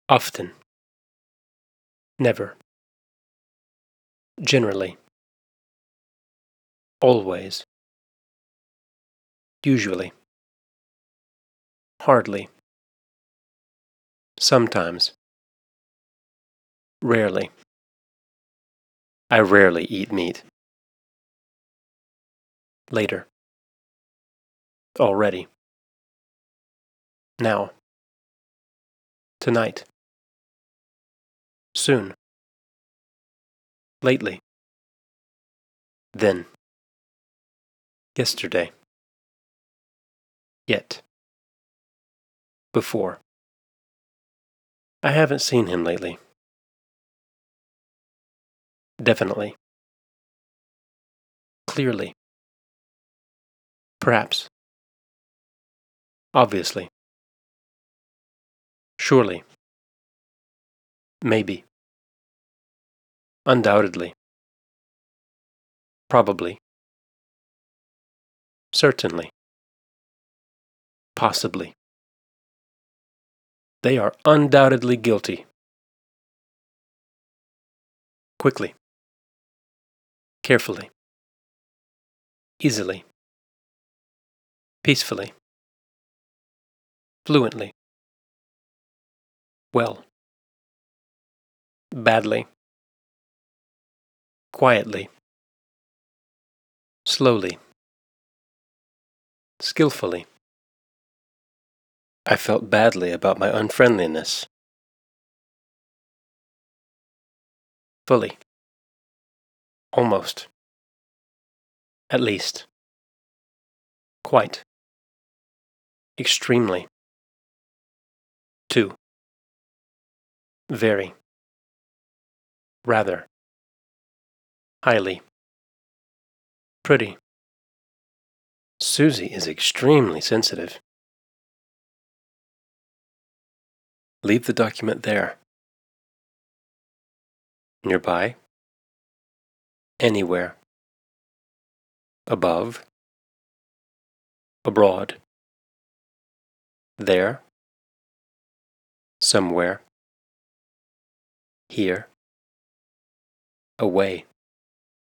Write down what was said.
Often. Never. Generally. Always. Usually. Hardly. Sometimes. Rarely. I rarely eat meat. Later. Already. Now. Tonight. Soon. Lately. Then. Yesterday. Yet. Before. I haven't seen him lately. Definitely. Clearly. Perhaps. Obviously. Surely. Maybe. Undoubtedly. Probably. Certainly. Possibly. They are undoubtedly guilty. Quickly. Carefully. Easily. Peacefully. Fluently. Well. Badly. Quietly. Slowly. Skillfully. I felt badly about my unfriendliness. Fully. Almost. At least. Quite. Extremely. Too. Very. Rather. Highly. Pretty. Susie is extremely sensitive. Leave the document there. Nearby. Anywhere. Above. Abroad. There. Somewhere. Here. Away.